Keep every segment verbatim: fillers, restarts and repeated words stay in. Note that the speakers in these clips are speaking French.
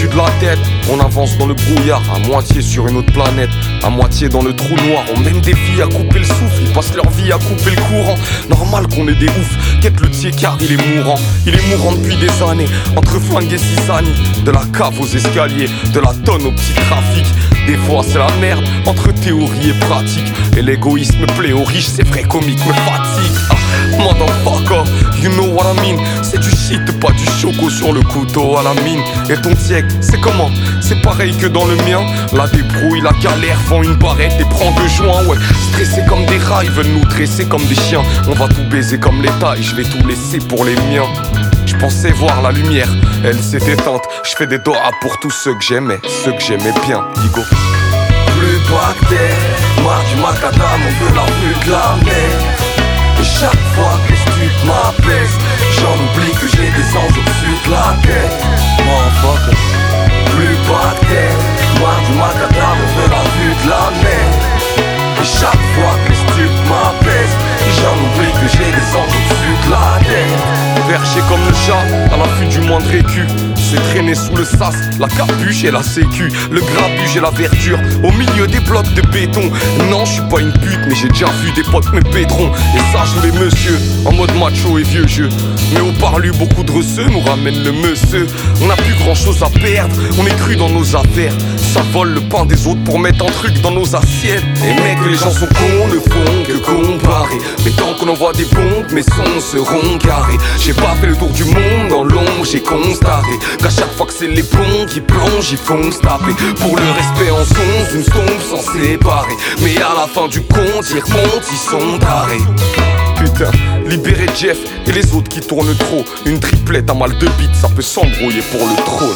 de la tête. On avance dans le brouillard, à moitié sur une autre planète, à moitié dans le trou noir. On mène des filles à couper le souffle, ils passent leur vie à couper le courant. Normal qu'on ait des oufs, quête le tiers car il est mourant. Il est mourant depuis des années, entre flingue et sisani. De la cave aux escaliers, de la tonne au petit trafic. Des fois c'est la merde, entre théorie et pratique. Et l'égoïsme plaît aux riches, c'est vrai comique me fatigue. Ah, motherfucker, you know what I mean. C'est du shit, pas du choco sur le couteau à la mine. Et ton tiec, c'est comment? C'est pareil que dans le mien. La débrouille, la galère, vend une barrette et prend deux joints. Ouais, stressés comme des rats, ils veulent nous dresser comme des chiens. On va tout baiser comme l'État et je vais tout laisser pour les miens. Je pensais voir la lumière, elle s'est éteinte. Je fais des doigts pour tous ceux que j'aimais, ceux que j'aimais bien, Digo. Plus bactère, marre du macadam, on veut la vue de la mer. Et chaque fois que les stups m'apaisent, j'en oublie que j'ai des anges au-dessus de la tête. Motherfucker. Plus bactère, marre du macadam, on veut la vue de la mer. Et chaque fois que les stups m'apaisent, j'en oublie que j'ai des anges au-dessus de la tête. Perché comme le chat, à l'affût du moindre écu. C'est traîné sous le sas, la capuche et la sécu. Le grabuge et la verdure, au milieu des blocs de béton. Non, je suis pas une pute, mais j'ai déjà vu des potes me pétrons. Et ça joue les messieurs, en mode macho et vieux jeu. Mais au parlu, beaucoup de receux nous ramènent le monsieur. On n'a plus grand chose à perdre, on est cru dans nos affaires. Ça vole le pain des autres pour mettre un truc dans nos assiettes. Et mec, les gens sont cons, ne font que comparer. Mais tant qu'on envoie des bombes, mes sons seront carrés. J'ai pas fait le tour du monde dans l'ombre, j'ai constaté qu'à chaque fois que c'est les plombs qui plongent, ils font se taper. Pour le respect en songe, une stompe sans séparer. Mais à la fin du compte, ils remontent, ils sont tarés. Putain, libérer Jeff et les autres qui tournent trop. Une triplette à mal de bite, ça peut s'embrouiller pour le trône.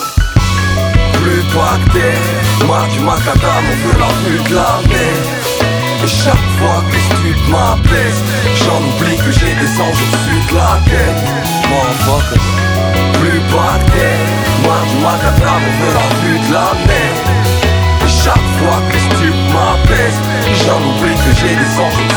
Plus bactère, marre du macadam, on veut la vue de la mer. Et chaque fois que les stups m'apaisent, j'en oublie que j'ai des anges au-dessus de la tête. Motherfucker. Plus bactère, marre du macadam, on veut la vue de la mer. Et chaque fois que les stups m'apaisent, j'en oublie que j'ai des anges au-dessus de la tête.